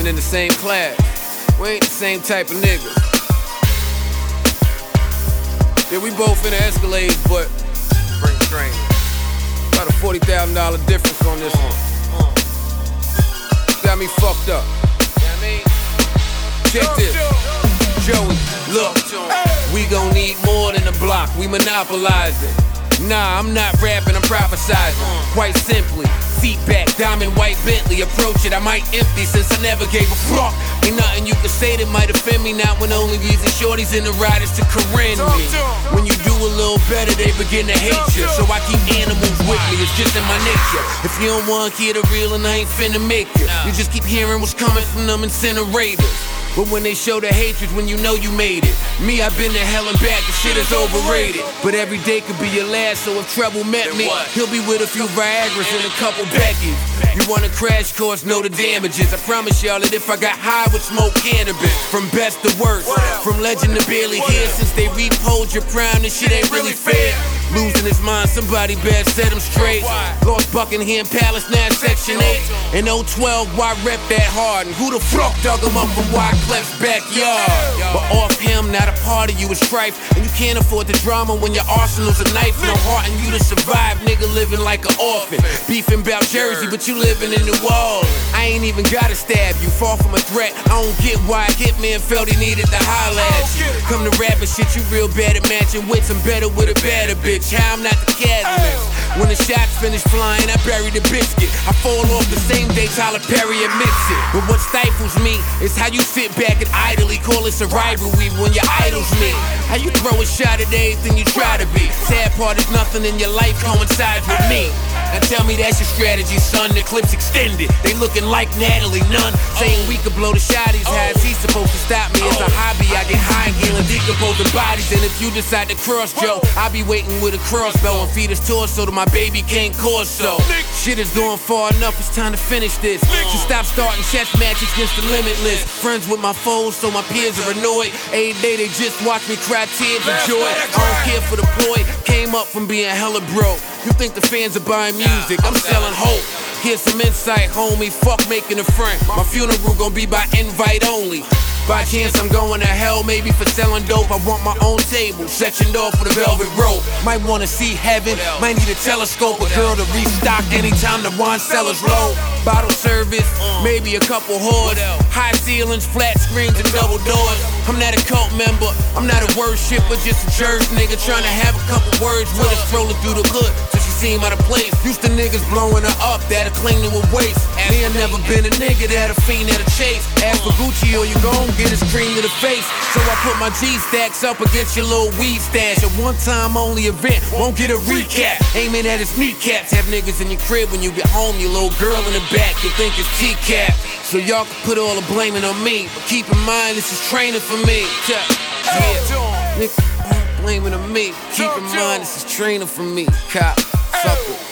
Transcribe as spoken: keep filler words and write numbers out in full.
in the same class. We ain't the same type of niggas. Yeah, we both in the Escalades, but Spring training. about a forty thousand dollar difference on this one. Got me fucked up. Check this. Joey, look, we gon' need more than a block. We monopolize it. Nah, I'm not rapping, I'm prophesizing. Quite simply, seat back, diamond white Bentley. Approach it, I might empty since I never gave a fuck. Ain't nothing you can say that might offend me. Not when the only reason shorties in the ride is to correct me. When you do a little better, they begin to hate you. So I keep animals with me, it's just in my nature. If you don't want to hear the real, and I ain't finna make it. You just keep hearing what's coming from them incinerators. But when they show the hatred, when you know you made it. Me, I've been to hell and back, the shit is overrated. But every day could be your last, so if trouble met me, he'll be with a few Viagras and a couple Beckys. You want a crash course, know the damages. I promise y'all that if I got high, would smoke cannabis. From best to worst, from legend to barely here. Since they repoed your prime, this shit ain't really fair. Losing his mind, somebody bad set him straight. Lost Buckingham Palace, now Section eight. In oh twelve, why rep that hard? And who the fuck dug him up from Wyclef's backyard? But off him, not a part of you is strife. And you can't afford the drama when your arsenal's a knife. No heart in you to survive, nigga living like an orphan. Beefing about Jersey, but you living in New Orleans. I ain't even gotta stab you, far from a threat. I don't get why Hitman felt he needed to holler at you. Come to rapping shit, you real bad at matching wits. I'm better with a better bitch. How I'm not the catalyst. When the shots finish flying, I bury the biscuit. I fall off the same day Tyler Perry admits it. But what stifles me is how you sit back and idly call this a rivalry when your idols meet. How you throw a shot at everything you try to be. Sad part is nothing in your life coincides with me. Now tell me that's your strategy, son. The clip's extended. They looking like Natalie Nunn, saying we could blow the shotties. How is he supposed to stop me? It's a hobby. I get high and healing decomposing bodies. And if you decide to cross Joe, I'll be waiting with a crossbow and feed his torso to my baby King Corso. Shit is going far enough, it's time to finish this. So stop starting chess matches against the limitless. Friends with my foes, so my peers are annoyed. Every day they just watch me cry tears of joy. I don't care for the ploy, came up from being hella broke. You think the fans are buying music, I'm selling hope. Here's some insight, homie, fuck making a friend. My funeral gon' be by invite only. By chance I'm going to hell, maybe for selling dope. I want my own table, sectioned off with a velvet rope. Might wanna see heaven, might need a telescope. A girl to restock anytime the wine cellar's low. Bottle service, maybe a couple whores. High ceilings, flat screens and double doors. I'm not a cult member, I'm not a worshipper. Just a church nigga trying to have a couple words with her. Strolling through the hood till she seem out of place. Used to niggas blowing her up that'll cling to a waist. Me, I never been a nigga that a fiend at a chase. Ask for Gucci or you gon' get his cream to the face. So I put my G-stacks up against your little weed stash. A one-time only event, won't get a recap. Aiming at his kneecaps. Have niggas in your crib when you get home. Your little girl in the back, you think it's T-cap. So y'all can put all the blaming on me, but keep in mind this is training for me. Yeah, yeah. Niggas blaming on me. Keep in mind this is training for me. Cop, fuck it.